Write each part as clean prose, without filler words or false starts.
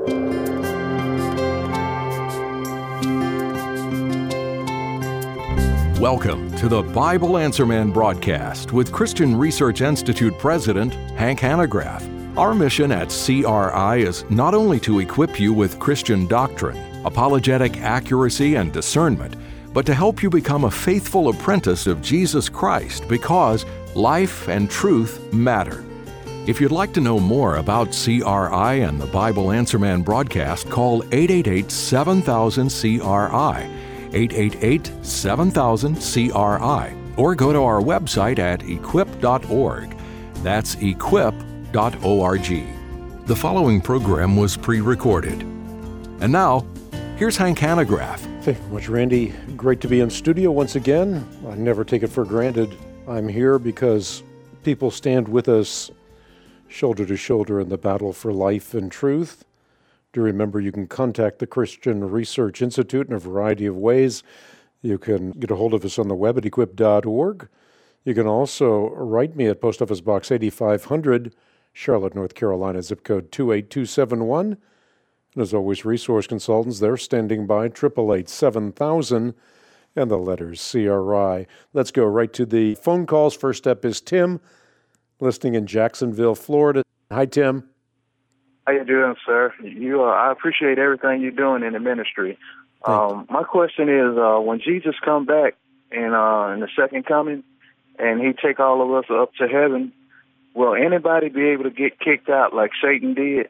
Welcome to the Bible Answer Man broadcast with Christian Research Institute President Hank Hanegraaff. Our mission at CRI is not only to equip you with Christian doctrine, apologetic accuracy, and discernment, but to help you become a faithful apprentice of Jesus Christ because life and truth matter. If you'd like to know more about CRI and the Bible Answer Man broadcast, call 888-7000-CRI, 888-7000-CRI, or go to our website at equip.org. That's equip.org. The following program was pre-recorded. And now, here's Hank Hanegraaff. Thank you very much, Randy. Great to be in studio once again. I never take it for granted. I'm here because people stand with us shoulder to shoulder in the battle for life and truth. Do remember you can contact the Christian Research Institute in a variety of ways. You can get a hold of us on the web at equip.org. You can also write me at Post Office Box 8500, Charlotte, North Carolina, zip code 28271. And as always, resource consultants, they're standing by, 888-7000, and the letters CRI. Let's go right to the phone calls. First up is Tim, listening in Jacksonville, Florida. Hi, Tim. How you doing, sir? I appreciate everything you're doing in the ministry. My question is, when Jesus come back in the second coming, and he take all of us up to heaven, will anybody be able to get kicked out like Satan did?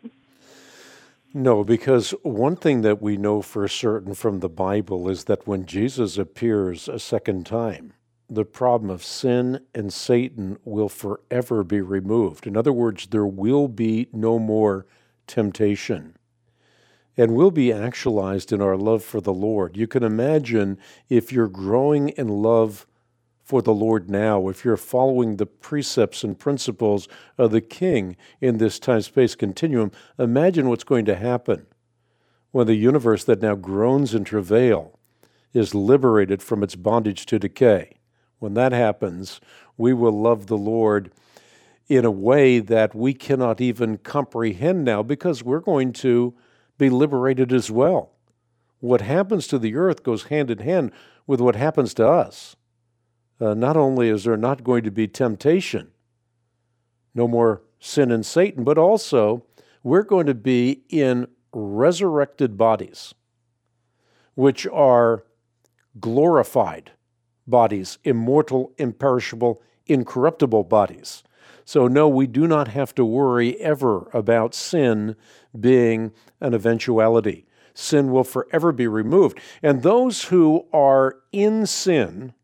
No, because one thing that we know for certain from the Bible is that when Jesus appears a second time, the problem of sin and Satan will forever be removed. In other words, there will be no more temptation, and will be actualized in our love for the Lord. You can imagine if you're growing in love for the Lord now, if you're following the precepts and principles of the King in this time-space continuum, imagine what's going to happen when the universe that now groans in travail is liberated from its bondage to decay. When that happens, we will love the Lord in a way that we cannot even comprehend now, because we're going to be liberated as well. What happens to the earth goes hand in hand with what happens to us. Not only is there not going to be temptation, no more sin and Satan, but also we're going to be in resurrected bodies, which are glorified bodies, immortal, imperishable, incorruptible bodies. So no, we do not have to worry ever about sin being an eventuality. Sin will forever be removed. And those who are in sin,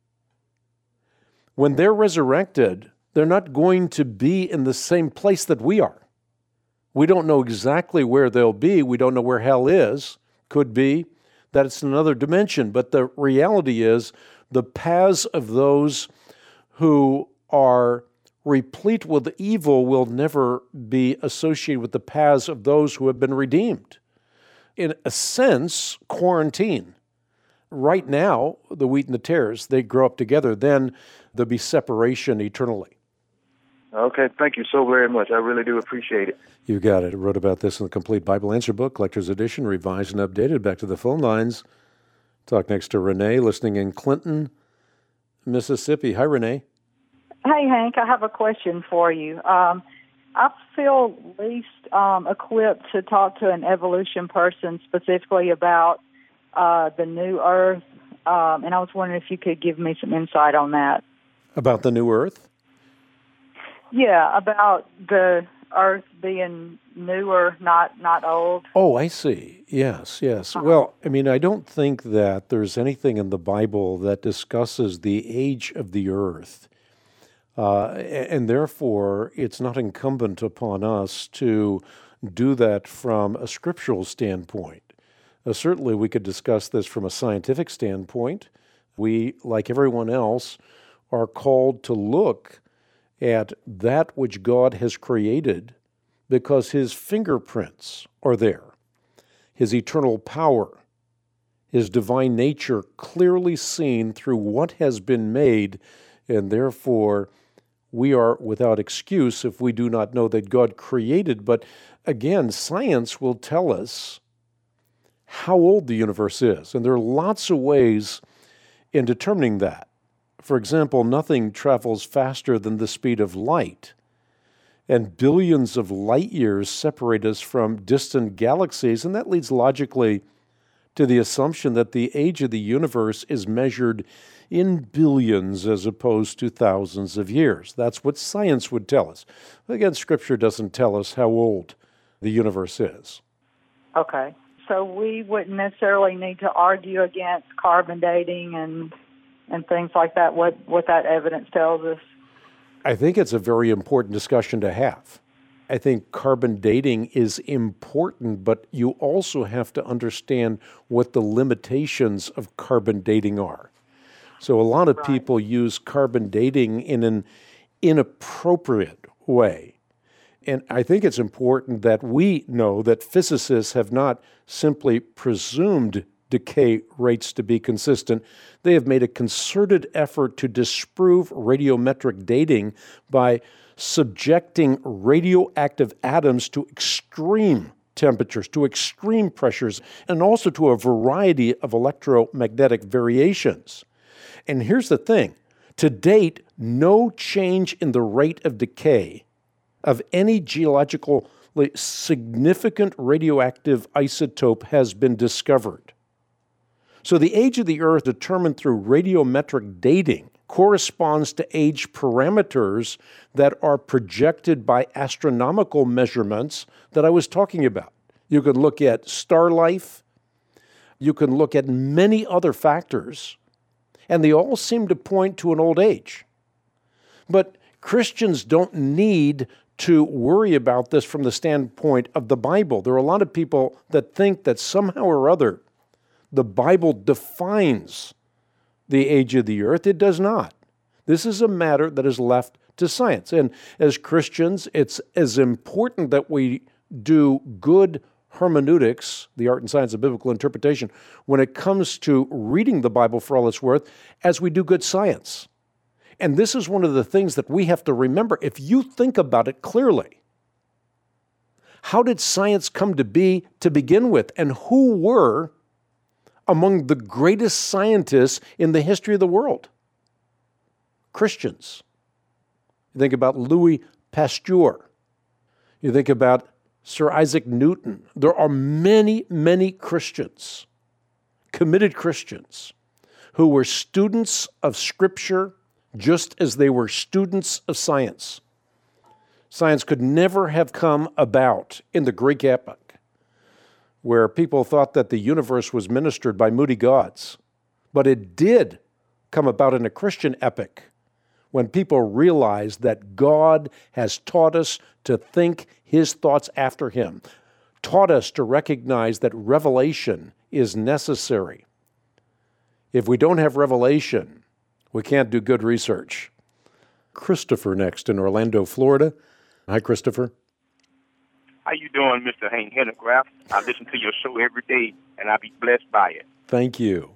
when they're resurrected, they're not going to be in the same place that we are. We don't know exactly where they'll be. We don't know where hell is. Could be that it's another dimension. But the reality is the paths of those who are replete with evil will never be associated with the paths of those who have been redeemed. In a sense, quarantine. Right now, the wheat and the tares, they grow up together. Then there'll be separation eternally. Okay, thank you so very much. I really do appreciate it. You got it. I wrote about this in the Complete Bible Answer Book, Collector's Edition, revised and updated. Back to the phone lines. Talk next to Renee, listening in Clinton, Mississippi. Hi, Renee. Hey, Hank, I have a question for you. I feel least equipped to talk to an evolution person specifically about the new Earth, and I was wondering if you could give me some insight on that. About the new Earth? Yeah, about the Earth being newer, not old. Oh, I see. Yes. Well, I don't think that there's anything in the Bible that discusses the age of the Earth. And therefore, it's not incumbent upon us to do that from a scriptural standpoint. Certainly, we could discuss this from a scientific standpoint. We, like everyone else, are called to look at that which God has created because His fingerprints are there. His eternal power, His divine nature clearly seen through what has been made, and therefore we are without excuse if we do not know that God created. But again, science will tell us how old the universe is. And there are lots of ways in determining that. For example, nothing travels faster than the speed of light. And billions of light years separate us from distant galaxies. And that leads logically to the assumption that the age of the universe is measured in billions as opposed to thousands of years. That's what science would tell us. Again, Scripture doesn't tell us how old the universe is. Okay. So we wouldn't necessarily need to argue against carbon dating and things like that, what that evidence tells us? I think it's a very important discussion to have. I think carbon dating is important, but you also have to understand what the limitations of carbon dating are. So a lot of people use carbon dating in an inappropriate way. And I think it's important that we know that physicists have not simply presumed decay rates to be consistent. They have made a concerted effort to disprove radiometric dating by subjecting radioactive atoms to extreme temperatures, to extreme pressures, and also to a variety of electromagnetic variations. And here's the thing. To date, no change in the rate of decay of any geologically significant radioactive isotope has been discovered. So the age of the Earth determined through radiometric dating corresponds to age parameters that are projected by astronomical measurements that I was talking about. You can look at star life, you can look at many other factors, and they all seem to point to an old age. But Christians don't need to worry about this from the standpoint of the Bible. There are a lot of people that think that somehow or other the Bible defines the age of the earth. It does not. This is a matter that is left to science. And as Christians, it's as important that we do good hermeneutics, the art and science of biblical interpretation, when it comes to reading the Bible for all it's worth, as we do good science. And this is one of the things that we have to remember. If you think about it clearly, how did science come to be to begin with? And who were among the greatest scientists in the history of the world? Christians. You think about Louis Pasteur. You think about Sir Isaac Newton. There are many, many Christians, committed Christians, who were students of Scripture just as they were students of science. Science could never have come about in the Greek epoch, where people thought that the universe was ministered by moody gods. But it did come about in a Christian epoch, when people realized that God has taught us to think His thoughts after Him, taught us to recognize that revelation is necessary. If we don't have revelation, we can't do good research. Christopher next in Orlando, Florida. Hi, Christopher. How you doing, Mr. Hank Hanegraaff? I listen to your show every day, and I be blessed by it. Thank you.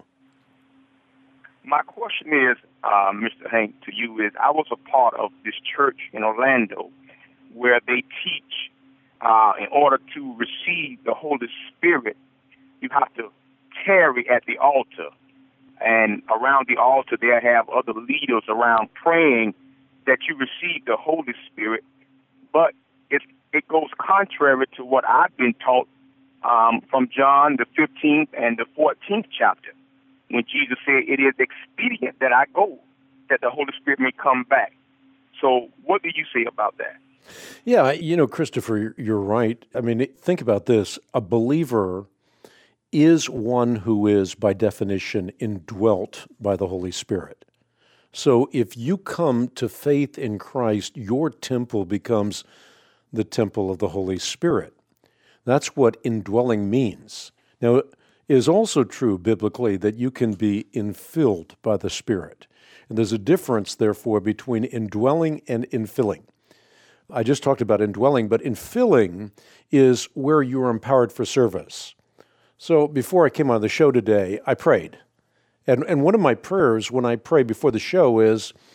My question is, Mr. Hank, to you is, I was a part of this church in Orlando where they teach in order to receive the Holy Spirit, you have to tarry at the altar. And around the altar, they have other leaders around praying that you receive the Holy Spirit. But it goes contrary to what I've been taught from John, the 15th and the 14th chapter, when Jesus said, it is expedient that I go, that the Holy Spirit may come back. So what do you say about that? Yeah, Christopher, you're right. I mean, think about this. A believer is one who is, by definition, indwelt by the Holy Spirit. So if you come to faith in Christ, your temple becomes the temple of the Holy Spirit. That's what indwelling means. Now, it is also true biblically that you can be infilled by the Spirit. And there's a difference, therefore, between indwelling and infilling. I just talked about indwelling, but infilling is where you are empowered for service. So before I came on the show today, I prayed. And one of my prayers when I pray before the show is,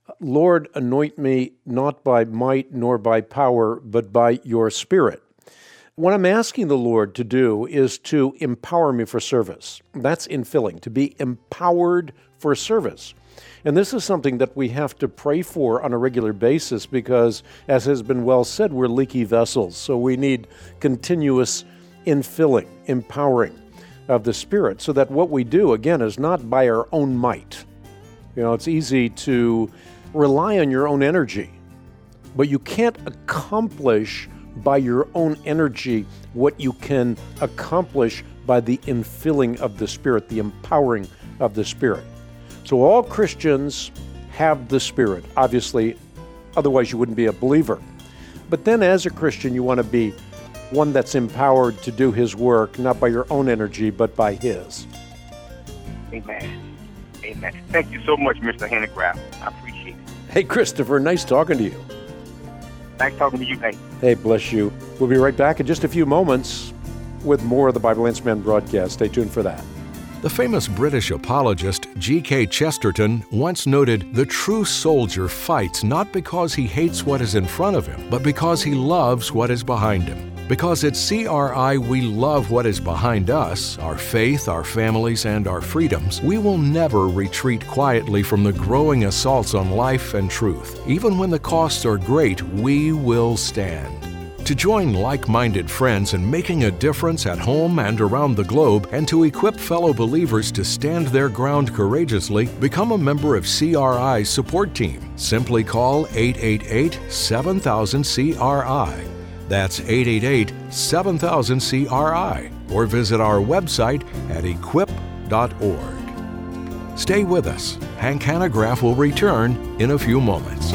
Lord, anoint me not by might nor by power, but by your Spirit. What I'm asking the Lord to do is to empower me for service. That's infilling, to be empowered for service. And this is something that we have to pray for on a regular basis because, as has been well said, we're leaky vessels. So we need continuous infilling, empowering of the Spirit so that what we do, again, is not by our own might. It's easy to rely on your own energy, but you can't accomplish by your own energy what you can accomplish by the infilling of the Spirit, the empowering of the Spirit. So all Christians have the Spirit, obviously, otherwise you wouldn't be a believer. But then as a Christian, you want to be one that's empowered to do His work, not by your own energy, but by His. Amen. Amen. Thank you so much, Mr. Hanegraaff. I appreciate it. Hey, Christopher, nice talking to you. Nice talking to you, Hank. Hey, bless you. We'll be right back in just a few moments with more of the Bible Answer Man broadcast. Stay tuned for that. The famous British apologist G.K. Chesterton once noted, "The true soldier fights not because he hates what is in front of him, but because he loves what is behind him." Because at CRI we love what is behind us, our faith, our families, and our freedoms, we will never retreat quietly from the growing assaults on life and truth. Even when the costs are great, we will stand. To join like-minded friends in making a difference at home and around the globe, and to equip fellow believers to stand their ground courageously, become a member of CRI's support team. Simply call 888-7000-CRI. That's 888-7000-CRI, or visit our website at equip.org. Stay with us. Hank Hanegraaff will return in a few moments.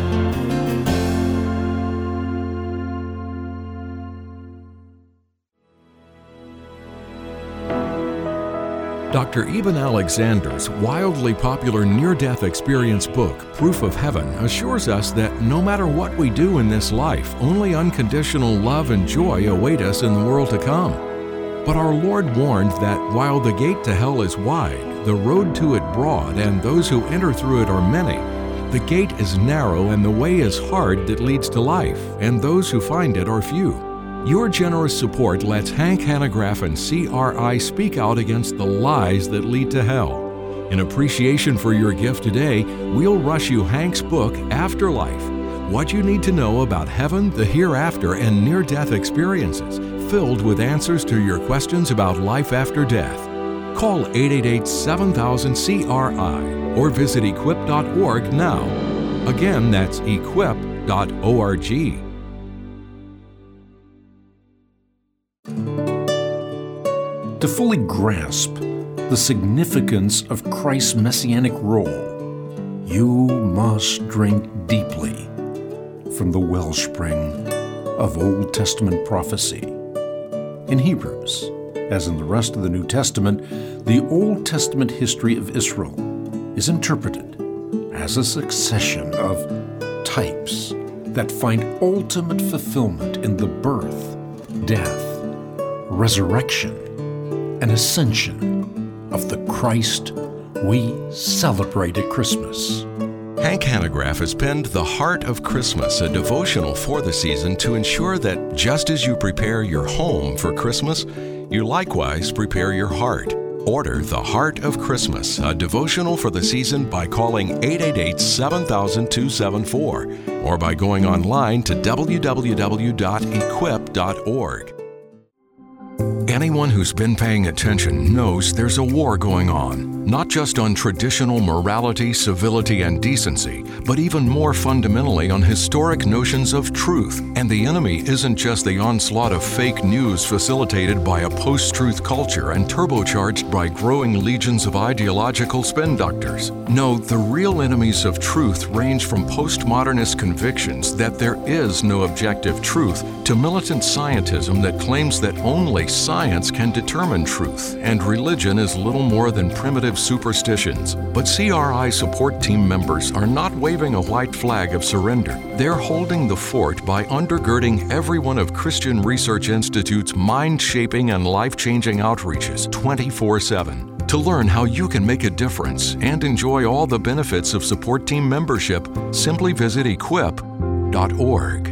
Dr. Eben Alexander's wildly popular near-death experience book, Proof of Heaven, assures us that no matter what we do in this life, only unconditional love and joy await us in the world to come. But our Lord warned that while the gate to hell is wide, the road to it broad, and those who enter through it are many, the gate is narrow and the way is hard that leads to life, and those who find it are few. Your generous support lets Hank Hanegraaff and CRI speak out against the lies that lead to hell. In appreciation for your gift today, we'll rush you Hank's book, Afterlife: What You Need to Know About Heaven, the Hereafter, and Near-Death Experiences, filled with answers to your questions about life after death. Call 888-7000-CRI or visit equip.org now. Again, that's equip.org. To fully grasp the significance of Christ's messianic role, you must drink deeply from the wellspring of Old Testament prophecy. In Hebrews, as in the rest of the New Testament, the Old Testament history of Israel is interpreted as a succession of types that find ultimate fulfillment in the birth, death, resurrection, and ascension of the Christ we celebrate at Christmas. Hank Hanegraaff has penned The Heart of Christmas, a devotional for the season to ensure that just as you prepare your home for Christmas, you likewise prepare your heart. Order The Heart of Christmas, a devotional for the season, by calling 888-7000-274 or by going online to www.equip.org. Anyone who's been paying attention knows there's a war going on, not just on traditional morality, civility, and decency, but even more fundamentally on historic notions of truth. And the enemy isn't just the onslaught of fake news facilitated by a post-truth culture and turbocharged by growing legions of ideological spin doctors. No, the real enemies of truth range from postmodernist convictions that there is no objective truth to militant scientism that claims that only science can determine truth, and religion is little more than primitive superstitions. But CRI support team members are not waving a white flag of surrender. They're holding the fort by undergirding every one of Christian Research Institute's mind-shaping and life-changing outreaches 24/7. To learn how you can make a difference and enjoy all the benefits of support team membership, simply visit equip.org.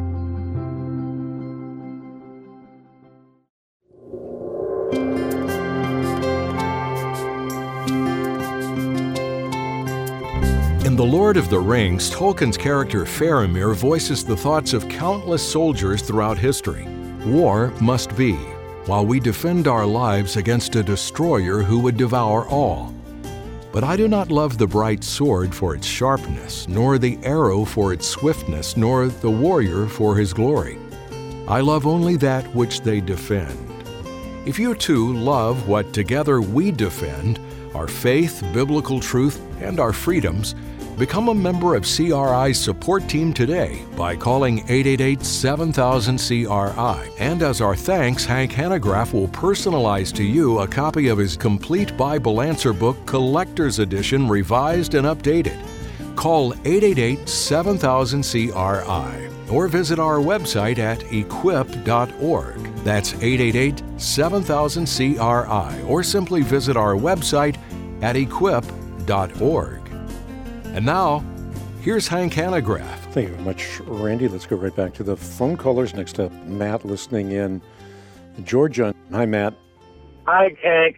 In The Lord of the Rings, Tolkien's character Faramir voices the thoughts of countless soldiers throughout history. War must be, while we defend our lives against a destroyer who would devour all. But I do not love the bright sword for its sharpness, nor the arrow for its swiftness, nor the warrior for his glory. I love only that which they defend. If you too love what together we defend, our faith, biblical truth, and our freedoms, become a member of CRI's support team today by calling 888-7000-CRI. And as our thanks, Hank Hanegraaff will personalize to you a copy of his complete Bible Answer Book Collector's Edition, revised and updated. Call 888-7000-CRI or visit our website at equip.org. That's 888-7000-CRI, or simply visit our website at equip.org. And now, here's Hank Hanegraaff. Thank you very much, Randy. Let's go right back to the phone callers. Next up, Matt, listening in Georgia. Hi, Matt. Hi, Hank.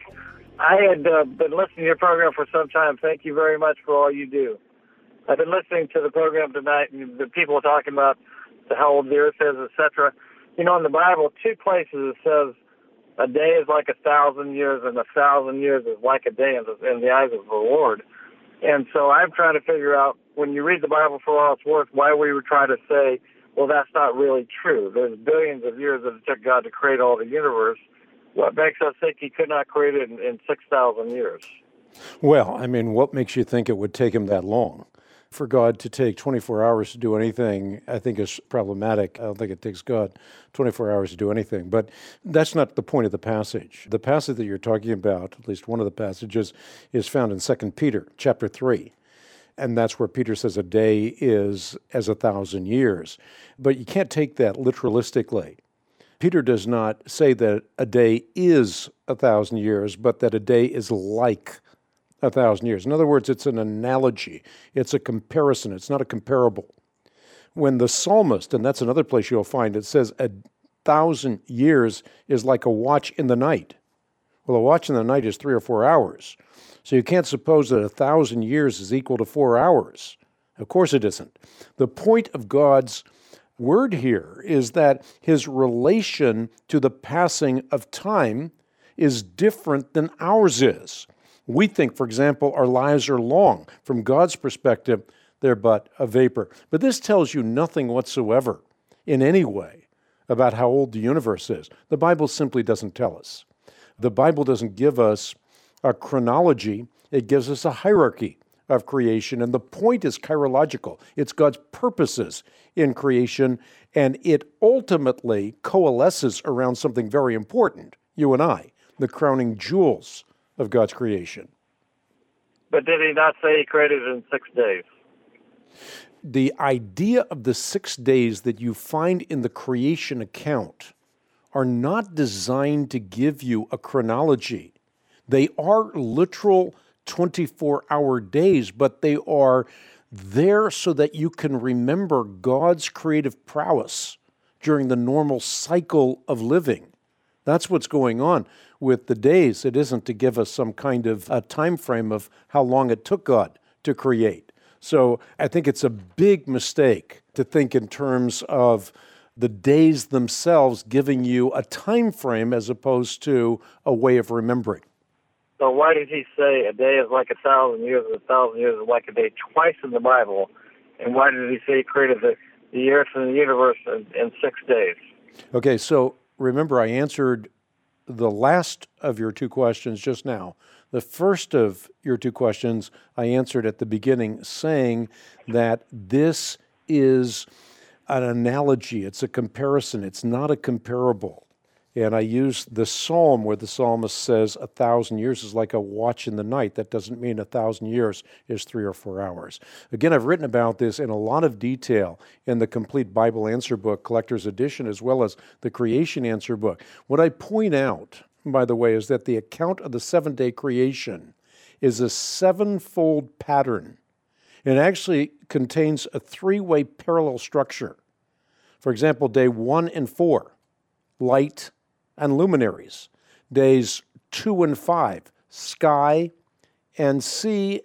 I had been listening to your program for some time. Thank you very much for all you do. I've been listening to the program tonight, and the people are talking about how old the earth is, etc. You know, in the Bible, two places it says a day is like 1,000 years, and 1,000 years is like a day in the eyes of the Lord. And so I'm trying to figure out, when you read the Bible for all it's worth, why we would try to say, well, that's not really true. There's billions of years that it took God to create all the universe. What makes us think he could not create it in 6,000 years? Well, I mean, what makes you think it would take him that long? For God to take 24 hours to do anything, I think is problematic. I don't think it takes God 24 hours to do anything. But that's not the point of the passage. The passage that you're talking about, at least one of the passages, is found in 2 Peter chapter 3. And that's where Peter says a day is as 1,000 years. But you can't take that literalistically. Peter does not say that a day is 1,000 years, but that a day is like 1,000 years. In other words, it's an analogy. It's a comparison. It's not a comparable. When the psalmist, and that's another place you'll find, it says 1,000 years is like a watch in the night. Well, a watch in the night is 3 or 4 hours. So you can't suppose that 1,000 years is equal to 4 hours. Of course it isn't. The point of God's word here is that his relation to the passing of time is different than ours is. We think, for example, our lives are long. From God's perspective, they're but a vapor. But this tells you nothing whatsoever in any way about how old the universe is. The Bible simply doesn't tell us. The Bible doesn't give us a chronology. It gives us a hierarchy of creation, and the point is chirological. It's God's purposes in creation, and it ultimately coalesces around something very important, you and I, the crowning jewels of God's creation. But did he not say he created it in 6 days? The idea of the 6 days that you find in the creation account are not designed to give you a chronology. They are literal 24-hour days, but they are there so that you can remember God's creative prowess during the normal cycle of living. That's what's going on with the days. It isn't to give us some kind of a time frame of how long it took God to create. So I think it's a big mistake to think in terms of the days themselves giving you a time frame as opposed to a way of remembering. So why did he say a day is like 1,000 years and 1,000 years is like a day twice in the Bible? And why did he say he created the earth and the universe in 6 days? Okay, so remember I answered the last of your two questions just now. The first of your two questions I answered at the beginning, saying that this is an analogy. It's a comparison. It's not a comparable. And I used the psalm where the psalmist says 1,000 years is like a watch in the night. That doesn't mean 1,000 years is 3 or 4 hours. Again, I've written about this in a lot of detail in the complete Bible Answer Book, Collector's Edition, as well as the Creation Answer Book. What I point out by the way, is that the account of the seven-day creation is a sevenfold pattern. It actually contains a three-way parallel structure. For example, day 1 and 4, light and luminaries. Days 2 and 5, sky and sea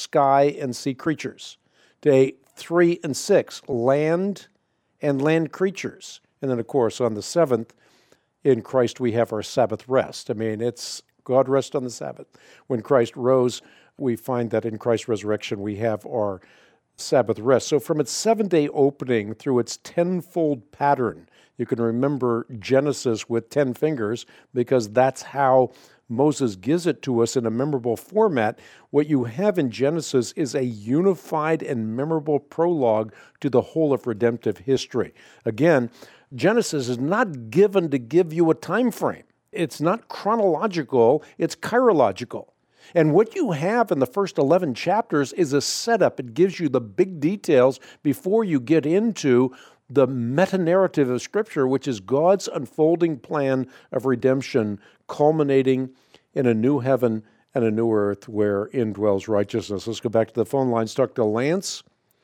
creatures. Day 3 and 6, land and land creatures. And then, of course, on the seventh, in Christ we have our Sabbath rest. I mean, it's God rest on the Sabbath. When Christ rose, we find that in Christ's resurrection we have our Sabbath rest. So from its 7-day opening through its tenfold pattern, you can remember Genesis with 10 fingers because that's how Moses gives it to us in a memorable format. What you have in Genesis is a unified and memorable prologue to the whole of redemptive history. Again, Genesis is not given to give you a time frame. It's not chronological, it's chirological. And what you have in the first 11 chapters is a setup. It gives you the big details before you get into the meta-narrative of Scripture, which is God's unfolding plan of redemption, culminating in a new heaven and a new earth wherein dwells righteousness. Let's go back to the phone lines. Talk to Lance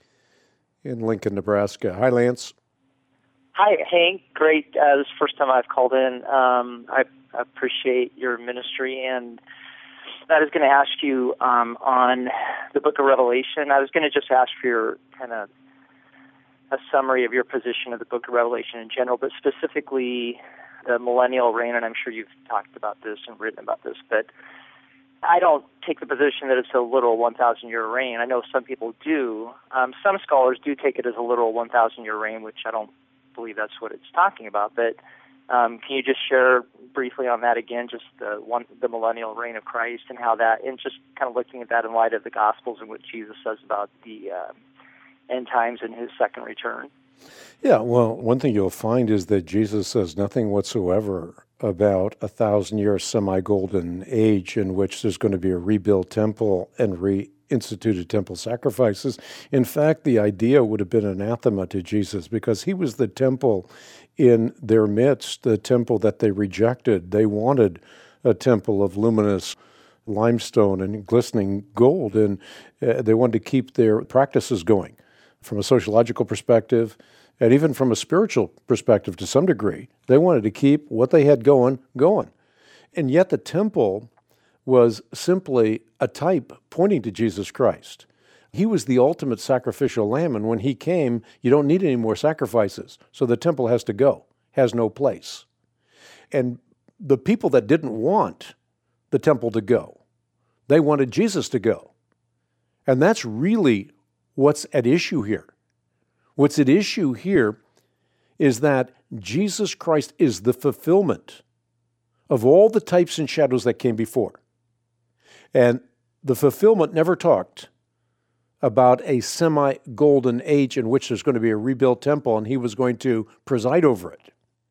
in Lincoln, Nebraska. Hi, Lance. Hi, Hank. Great. This is the first time I've called in. I appreciate your ministry, and I was going to ask you on the book of Revelation. I was going to just ask for your kind of a summary of your position of the book of Revelation in general, but specifically the millennial reign, and I'm sure you've talked about this and written about this, but I don't take the position that it's a literal 1,000-year reign. I know some people do. Some scholars do take it as a literal 1,000-year reign, which I don't believe that's what it's talking about, but can you just share briefly on that again, just the millennial reign of Christ and how that, and just kind of looking at that in light of the Gospels and what Jesus says about the end times and his second return? Yeah, well, one thing you'll find is that Jesus says nothing whatsoever about 1,000-year semi-golden age in which there's going to be a rebuilt temple and reinstituted temple sacrifices. In fact, the idea would have been anathema to Jesus because he was the temple in their midst, the temple that they rejected. They wanted a temple of luminous limestone and glistening gold, and they wanted to keep their practices going from a sociological perspective and even from a spiritual perspective to some degree. They wanted to keep what they had going. And yet the temple was simply a type pointing to Jesus Christ. He was the ultimate sacrificial lamb, and when he came, you don't need any more sacrifices. So the temple has to go, has no place. And the people that didn't want the temple to go, they wanted Jesus to go. And that's really what's at issue here. What's at issue here is that Jesus Christ is the fulfillment of all the types and shadows that came before. And the fulfillment never talked about a semi-golden age in which there's going to be a rebuilt temple and he was going to preside over it.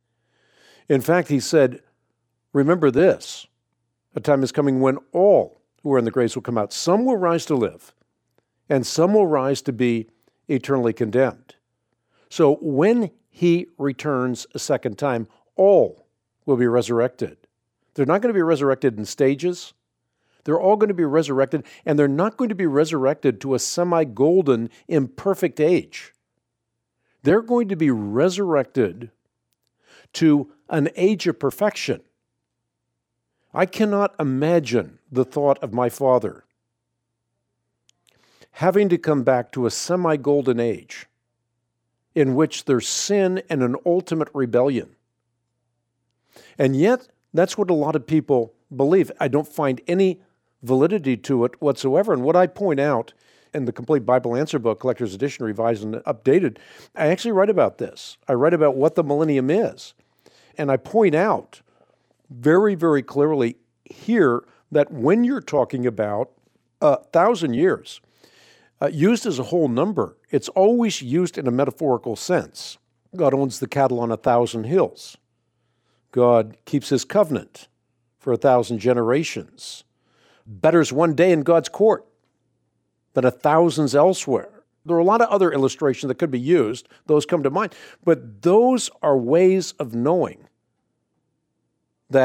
In fact, he said, remember this, a time is coming when all who are in the graves will come out. Some will rise to live, and some will rise to be eternally condemned. So when he returns a second time, all will be resurrected. They're not going to be resurrected in stages. They're all going to be resurrected, and they're not going to be resurrected to a semi-golden, imperfect age. They're going to be resurrected to an age of perfection. I cannot imagine the thought of my Father having to come back to a semi-golden age in which there's sin and an ultimate rebellion. And yet, that's what a lot of people believe. I don't find any validity to it whatsoever. And what I point out in the Complete Bible Answer Book, Collector's Edition, revised and updated, I actually write about this. I write about what the millennium is. And I point out very, very clearly here that when you're talking about 1,000 years, used as a whole number, it's always used in a metaphorical sense. God owns the cattle on 1,000 hills. God keeps his covenant for 1,000 generations. Better's one day in God's court than 1,000 elsewhere. There are a lot of other illustrations that could be used. Those come to mind. But those are ways of knowing that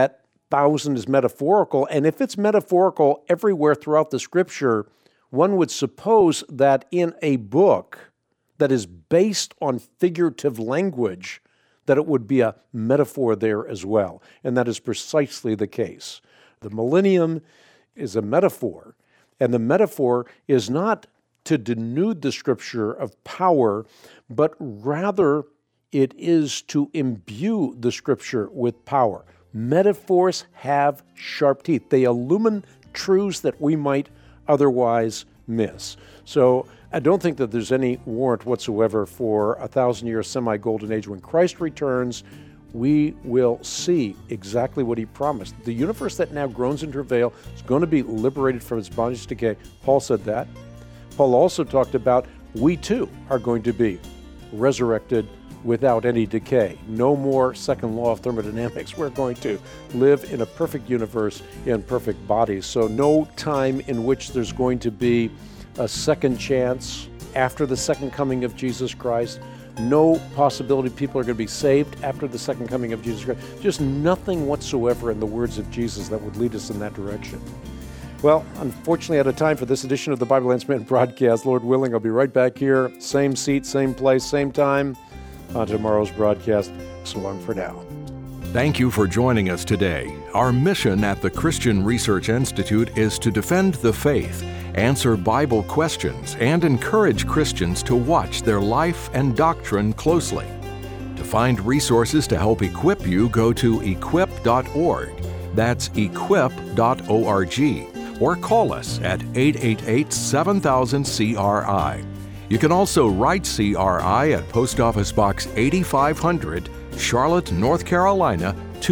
1,000 is metaphorical, and if it's metaphorical everywhere throughout the Scripture, one would suppose that in a book that is based on figurative language, that it would be a metaphor there as well. And that is precisely the case. The millennium is a metaphor, and the metaphor is not to denude the Scripture of power, but rather it is to imbue the Scripture with power. Metaphors have sharp teeth. They illumine truths that we might otherwise miss. So I don't think that there's any warrant whatsoever for a 1,000-year semi-golden age. When Christ returns, we will see exactly what he promised. The universe that now groans in travail is going to be liberated from its bondage to decay. Paul said that. Paul also talked about we too are going to be resurrected without any decay. No more second law of thermodynamics. We're going to live in a perfect universe in perfect bodies. So no time in which there's going to be a second chance after the second coming of Jesus Christ. No possibility people are going to be saved after the second coming of Jesus Christ. Just nothing whatsoever in the words of Jesus that would lead us in that direction. Well, unfortunately, out of time for this edition of the Bible Answer Man broadcast. Lord willing, I'll be right back here, same seat, same place, same time, on tomorrow's broadcast. So long for now. Thank you for joining us today. Our mission at the Christian Research Institute is to defend the faith, answer Bible questions, and encourage Christians to watch their life and doctrine closely. To find resources to help equip you, go to equip.org. That's equip.org. Or call us at 888-7000-CRI. You can also write CRI at Post Office Box 8500, Charlotte, North Carolina,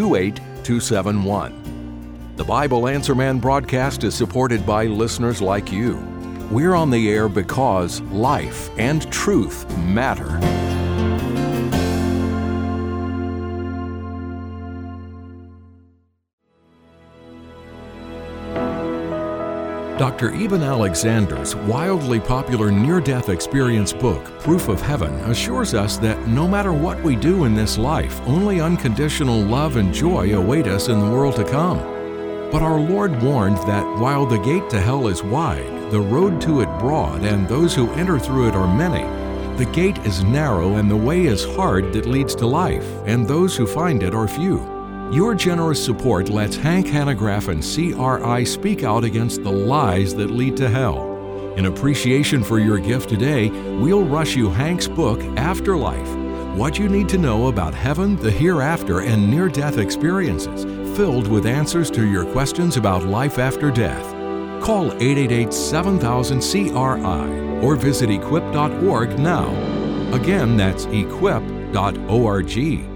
28271. The Bible Answer Man broadcast is supported by listeners like you. We're on the air because life and truth matter. Dr. Eben Alexander's wildly popular near-death experience book, Proof of Heaven, assures us that no matter what we do in this life, only unconditional love and joy await us in the world to come. But our Lord warned that while the gate to hell is wide, the road to it broad, and those who enter through it are many, the gate is narrow and the way is hard that leads to life, and those who find it are few. Your generous support lets Hank Hanegraaff and CRI speak out against the lies that lead to hell. In appreciation for your gift today, we'll rush you Hank's book, Afterlife: What You Need to Know About Heaven, the Hereafter, and Near-Death Experiences, filled with answers to your questions about life after death. Call 888-7000-CRI or visit equip.org now. Again, that's equip.org.